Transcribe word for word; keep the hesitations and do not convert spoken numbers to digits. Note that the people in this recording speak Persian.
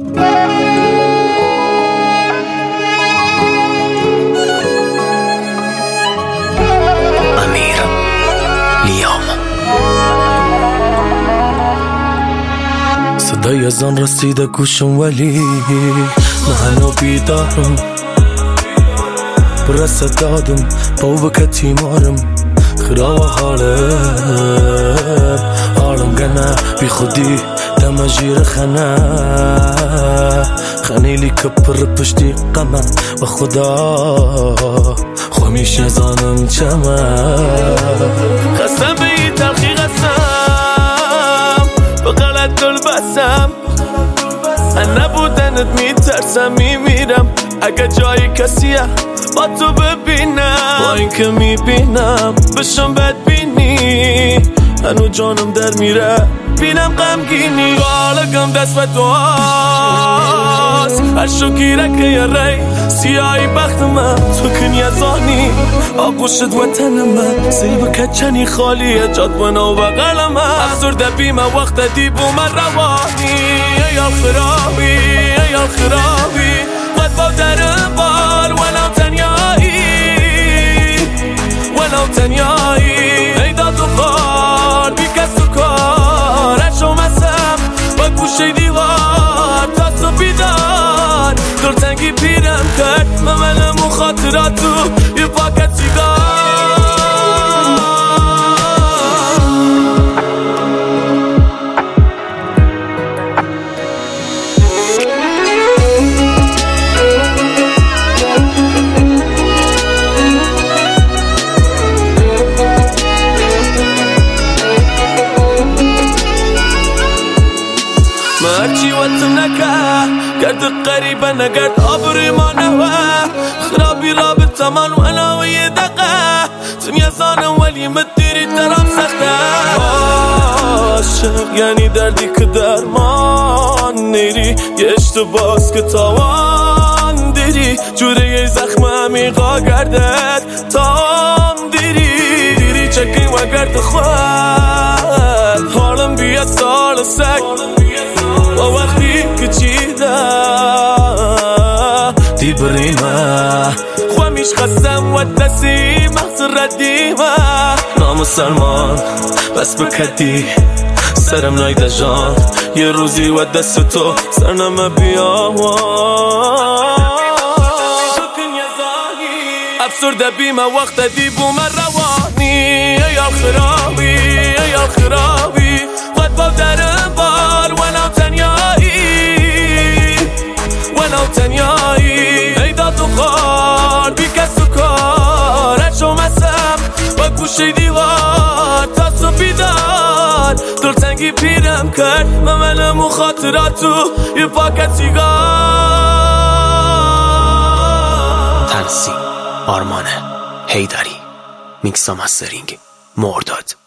امیر لیام. صدای اذان رسیده گوشم ولی منو بیدارم، برسه دادم باو بکتی مارم خراب حالم حالم گنه بی خودی دم جیر خنه خنیلی کپر پشتی قمه و خدا خمیش نزانم چمه خستم به این تلخی قسم به غلط دل بسم من نبودنت میترسم میمیرم اگه جای کسیه با تو ببینم با این که میبینم بشم بدبینی هنو جانم در میره بینم غمگینی بالگم دست و دواست هر شو گیره که یه ری سیاهی بخت من تو کنی ازانی آقوشت وطن من سیب کچنی خالیه جاد بنا و بغل من افسرده بیمه وقت دیبو من روانی ایال خرابی ایال خرابی قد با درم بار ولو تنیایی ولو تنیایی ای داد و خار بی کس و کار اشو مسم با گوشه دیوار تا تو بیدار دلتنگی پیرم کرد ممنم و خاطراتو یه پاکت سیگار هرچی وطن نکه گرد قریبه نگرد آبروی ما نوه خرابی رابطه من ولو یه دقه دنیا زانم ولی مدیری ترام سخته عاشق یعنی دردی که درمان نیری یه اشتباس که تاوان دیری جوره یه زخم عمیقا گردد تام دیری دیری چکی و گرد خود حالم بیاد سال سک و وقتی که چیده دی بریمه خوامیش خستم و دستی مغز ردیمه نام سلمان بس بکدی سرم نایده جان یه روزی و دست تو سرنم بیاوان افسرده بیمه وقت دیبو من روانی ایال خرابی ایال خرابی قد با درم بار ولو تنیایی ولو تنیایی ای داد و خار بی کس و کار اشو مسم با گوشه دیوار تا تو بیدار دلتنگی پیرم کرد ممنم و خاطراتو یه پاکت سیگار. تنظیم آرمان حیدری، میکس و مسترینگ مرداد.